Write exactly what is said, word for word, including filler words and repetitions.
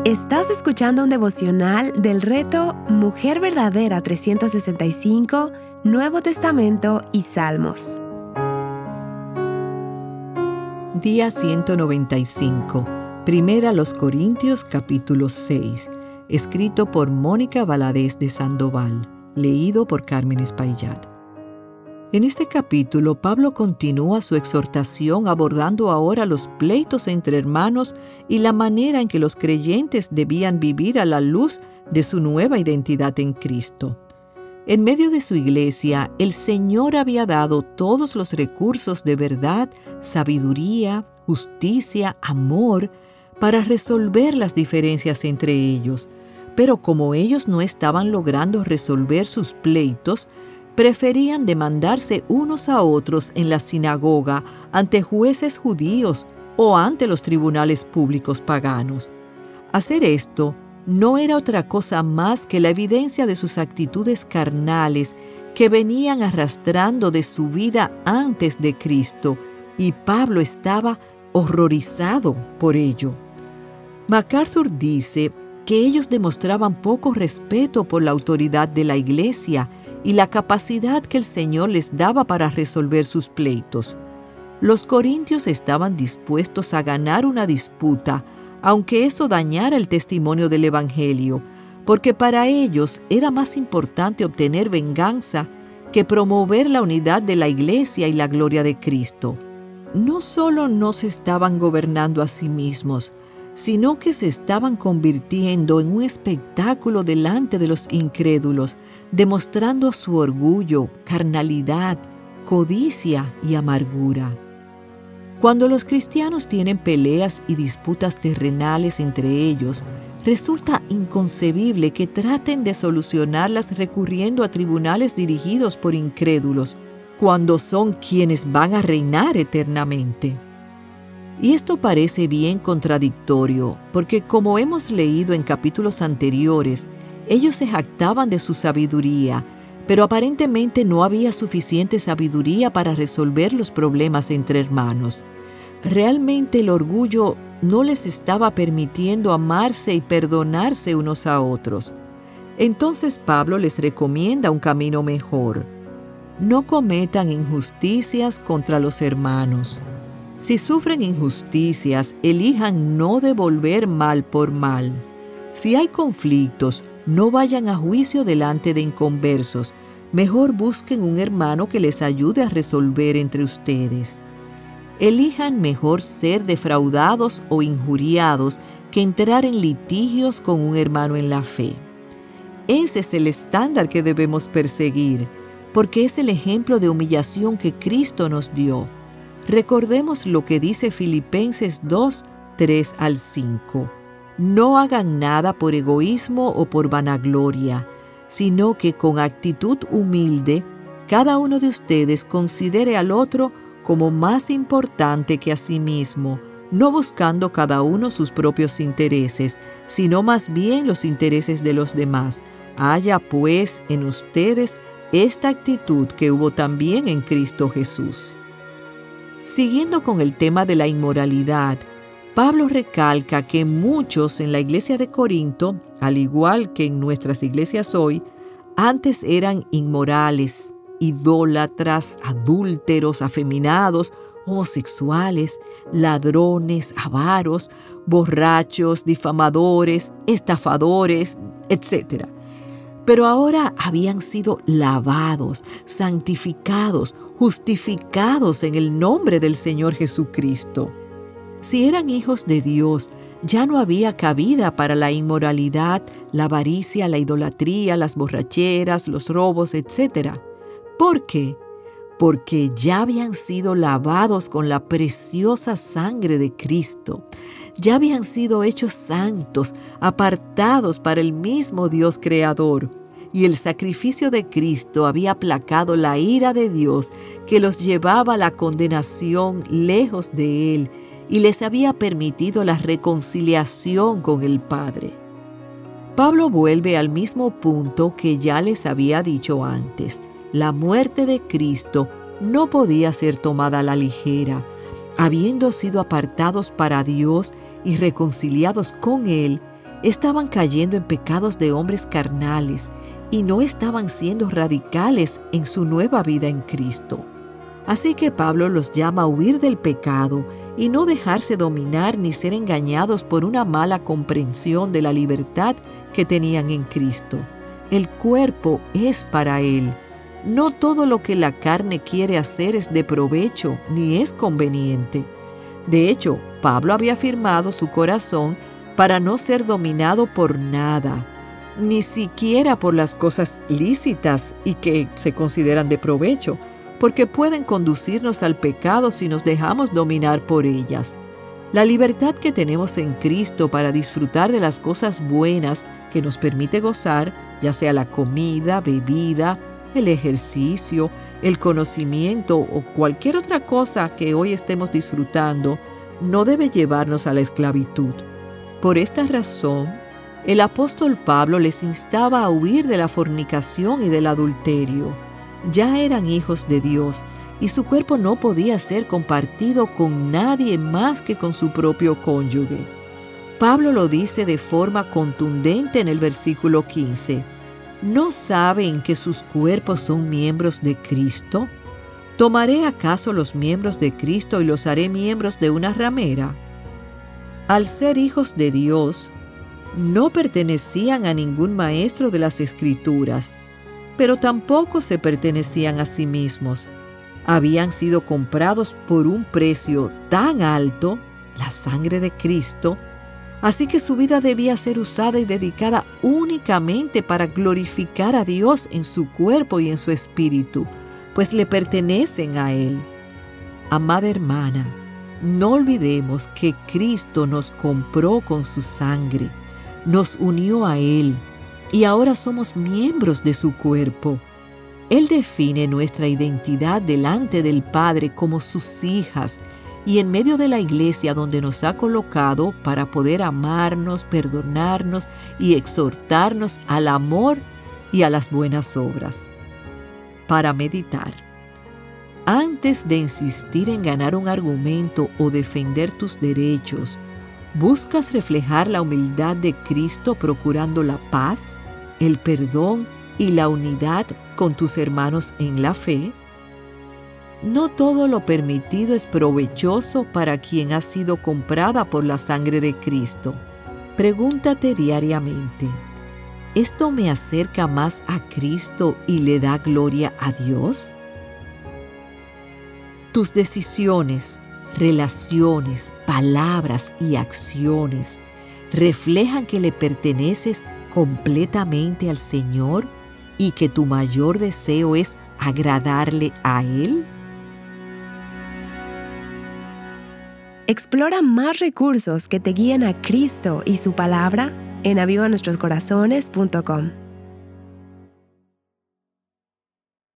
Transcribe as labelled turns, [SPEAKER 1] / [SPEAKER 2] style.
[SPEAKER 1] Estás escuchando un devocional del reto Mujer Verdadera trescientos sesenta y cinco, Nuevo Testamento y Salmos.
[SPEAKER 2] Día ciento noventa y cinco. Primera a los Corintios, capítulo seis. Escrito por Mónica Valadez de Sandoval. Leído por Carmen Espaillat. En este capítulo, Pablo continúa su exhortación abordando ahora los pleitos entre hermanos y la manera en que los creyentes debían vivir a la luz de su nueva identidad en Cristo. En medio de su iglesia, el Señor había dado todos los recursos de verdad, sabiduría, justicia, amor, para resolver las diferencias entre ellos. Pero como ellos no estaban logrando resolver sus pleitos, preferían demandarse unos a otros en la sinagoga, ante jueces judíos o ante los tribunales públicos paganos. Hacer esto no era otra cosa más que la evidencia de sus actitudes carnales que venían arrastrando de su vida antes de Cristo, y Pablo estaba horrorizado por ello. MacArthur dice que ellos demostraban poco respeto por la autoridad de la iglesia y la capacidad que el Señor les daba para resolver sus pleitos. Los corintios estaban dispuestos a ganar una disputa, aunque eso dañara el testimonio del Evangelio, porque para ellos era más importante obtener venganza que promover la unidad de la iglesia y la gloria de Cristo. No solo no se estaban gobernando a sí mismos, sino que se estaban convirtiendo en un espectáculo delante de los incrédulos, demostrando su orgullo, carnalidad, codicia y amargura. Cuando los cristianos tienen peleas y disputas terrenales entre ellos, resulta inconcebible que traten de solucionarlas recurriendo a tribunales dirigidos por incrédulos, cuando son quienes van a reinar eternamente. Y esto parece bien contradictorio, porque como hemos leído en capítulos anteriores, ellos se jactaban de su sabiduría, pero aparentemente no había suficiente sabiduría para resolver los problemas entre hermanos. Realmente el orgullo no les estaba permitiendo amarse y perdonarse unos a otros. Entonces Pablo les recomienda un camino mejor. No cometan injusticias contra los hermanos. Si sufren injusticias, elijan no devolver mal por mal. Si hay conflictos, no vayan a juicio delante de inconversos. Mejor busquen un hermano que les ayude a resolver entre ustedes. Elijan mejor ser defraudados o injuriados que entrar en litigios con un hermano en la fe. Ese es el estándar que debemos perseguir, porque es el ejemplo de humillación que Cristo nos dio. Recordemos lo que dice Filipenses dos, tres al cinco. No hagan nada por egoísmo o por vanagloria, sino que con actitud humilde, cada uno de ustedes considere al otro como más importante que a sí mismo, no buscando cada uno sus propios intereses, sino más bien los intereses de los demás. Haya pues en ustedes esta actitud que hubo también en Cristo Jesús. Siguiendo con el tema de la inmoralidad, Pablo recalca que muchos en la iglesia de Corinto, al igual que en nuestras iglesias hoy, antes eran inmorales, idólatras, adúlteros, afeminados, homosexuales, ladrones, avaros, borrachos, difamadores, estafadores, etcétera. Pero ahora habían sido lavados, santificados, justificados en el nombre del Señor Jesucristo. Si eran hijos de Dios, ya no había cabida para la inmoralidad, la avaricia, la idolatría, las borracheras, los robos, etcétera. ¿Por qué? Porque ya habían sido lavados con la preciosa sangre de Cristo. Ya habían sido hechos santos, apartados para el mismo Dios creador. Y el sacrificio de Cristo había aplacado la ira de Dios que los llevaba a la condenación lejos de Él y les había permitido la reconciliación con el Padre. Pablo vuelve al mismo punto que ya les había dicho antes. La muerte de Cristo no podía ser tomada a la ligera. Habiendo sido apartados para Dios y reconciliados con Él, estaban cayendo en pecados de hombres carnales y no estaban siendo radicales en su nueva vida en Cristo. Así que Pablo los llama a huir del pecado y no dejarse dominar ni ser engañados por una mala comprensión de la libertad que tenían en Cristo. El cuerpo es para Él. No todo lo que la carne quiere hacer es de provecho ni es conveniente. De hecho, Pablo había firmado su corazón para no ser dominado por nada, ni siquiera por las cosas lícitas y que se consideran de provecho, porque pueden conducirnos al pecado si nos dejamos dominar por ellas. La libertad que tenemos en Cristo para disfrutar de las cosas buenas que nos permite gozar, ya sea la comida, bebida, el ejercicio, el conocimiento o cualquier otra cosa que hoy estemos disfrutando, no debe llevarnos a la esclavitud. Por esta razón, el apóstol Pablo les instaba a huir de la fornicación y del adulterio. Ya eran hijos de Dios y su cuerpo no podía ser compartido con nadie más que con su propio cónyuge. Pablo lo dice de forma contundente en el versículo quince. ¿No saben que sus cuerpos son miembros de Cristo? ¿Tomaré acaso los miembros de Cristo y los haré miembros de una ramera? Al ser hijos de Dios, no pertenecían a ningún maestro de las Escrituras, pero tampoco se pertenecían a sí mismos. Habían sido comprados por un precio tan alto, la sangre de Cristo, así que su vida debía ser usada y dedicada únicamente para glorificar a Dios en su cuerpo y en su espíritu, pues le pertenecen a Él. Amada hermana, no olvidemos que Cristo nos compró con su sangre, nos unió a Él y ahora somos miembros de su cuerpo. Él define nuestra identidad delante del Padre como sus hijas y en medio de la iglesia donde nos ha colocado para poder amarnos, perdonarnos y exhortarnos al amor y a las buenas obras. Para meditar. Antes de insistir en ganar un argumento o defender tus derechos, ¿buscas reflejar la humildad de Cristo procurando la paz, el perdón y la unidad con tus hermanos en la fe? No todo lo permitido es provechoso para quien ha sido comprada por la sangre de Cristo. Pregúntate diariamente, ¿esto me acerca más a Cristo y le da gloria a Dios? Tus decisiones, relaciones, palabras y acciones reflejan que le perteneces completamente al Señor y que tu mayor deseo es agradarle a Él.
[SPEAKER 1] Explora más recursos que te guíen a Cristo y su palabra en aviva nuestros corazones punto com.